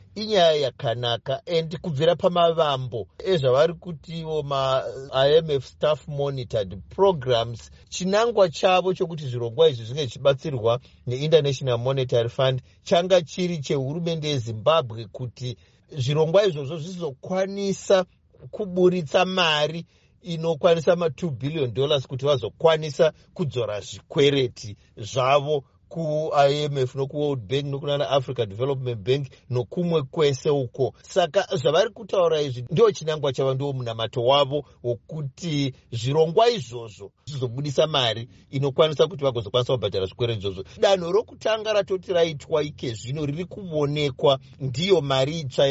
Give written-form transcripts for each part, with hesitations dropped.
inyaya yakanaka, and kubvira pamavambo ezvavari kutiwo ma-IMF staff monitored programs, chinangwa chavo chokuti zvirongwa izvi zvinge zvichibatsirwa neInternational Monetary Fund changa chiri chehurumende yeZimbabwe kuti zvirongwa izvozvo zvizokwanisa kuburitsa mari inokwanisa $2 billion kuti vazokwanisa kudzora zvikwereti zvavo ku-IMF noku-World Bank nokunana Africa Development Bank nokumwe kwese uko. Saka zvavari kutaura izvi ndio chinangwa chavo, ndio munamato wavo wokuti zvirongwa izvozvo zvizobudisa mari inokwanisa kuti vagozokwanisa kubhadhara zvikwereti izvozvo. Danho rokutanga ratoti raitwa ike zvino riri kuonekwa ndiyo mari itsva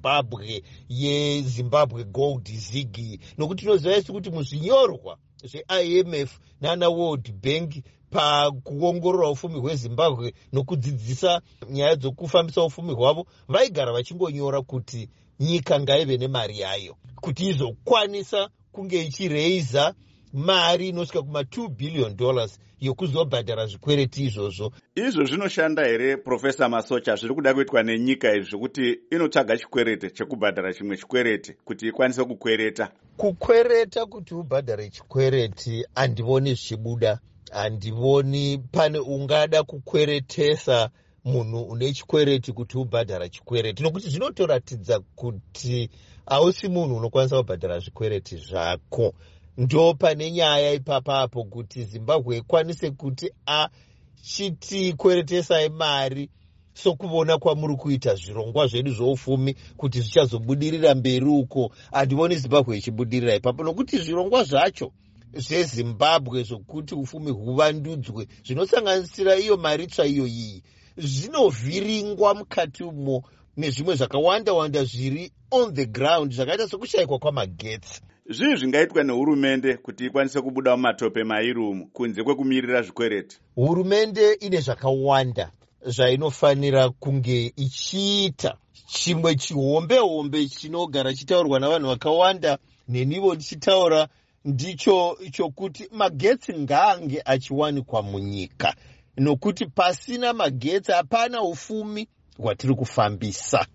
yeZimbabwe Gold Ziggy, nokuti tinoziva isi kuti muzvinyorwa zveIMF nana World Bank pakuongorora ufumi hweZimbabwe nokudzidzisa nyaya dzokufambisa ufumi hwavo, vaigara vachingonyora kuti nyika ngaive nemari yayo kuti izokwanisa kunge ichireiza mari inosvika kuma$2 billion yokuzobhadhara zvikwereti izvozvo. Izvo zvinoshanda here, Profesa Masocha, zviri kuda kuitwa nenyika izvi zvokuti inotsvaga chikwereti chekubhadhara chimwe chikwereti kuti ikwanise kukwereta? Kukwereta kuti ubhadhare chikwereti handivoni zvichibuda. Handivoni pane ungada kukweretesa munhu une chikwereti kuti ubhadhara chikwereti, nokuti zvinotoratidza kuti hausi munhu unokwanisa kubhadhara zvikwereti zvako. Ndo pane nyaya ipapapo kuti Zimbabwe ikwanise kuti achiti kweretesai mari sokuvona kwamuri kuita zvirongwa zvedu zvoufumi kuti zvichazobudirira mberi uko. Handivoni Zimbabwe ichibudirira ipapo, nokuti zvirongwa zvacho zveZimbabwe zvokuti ufumi huvandudzwe zvinosanganisira iyo maritsva iyi zvinovhiringwa mukati umo nezvimwe zvakawanda zviri on the ground zvakaita sokushayikwa kwamagetsi. Zvii zvingaitwa nehurumende kuti ikwanise kubuda mumatope mairi umu kunze kwekumirira zvikwereti? Hurumende ine zvakawanda zvainofanira kunge ichiita. Chimwe chihombe chinogara chitaurwa navanhu vakawanda, nenivo ndichitaura, ndicho chokuti magetsi ngaange achiwanikwa munyika, nokuti pasina magetsi hapana ufumi hwatiri kufambisa.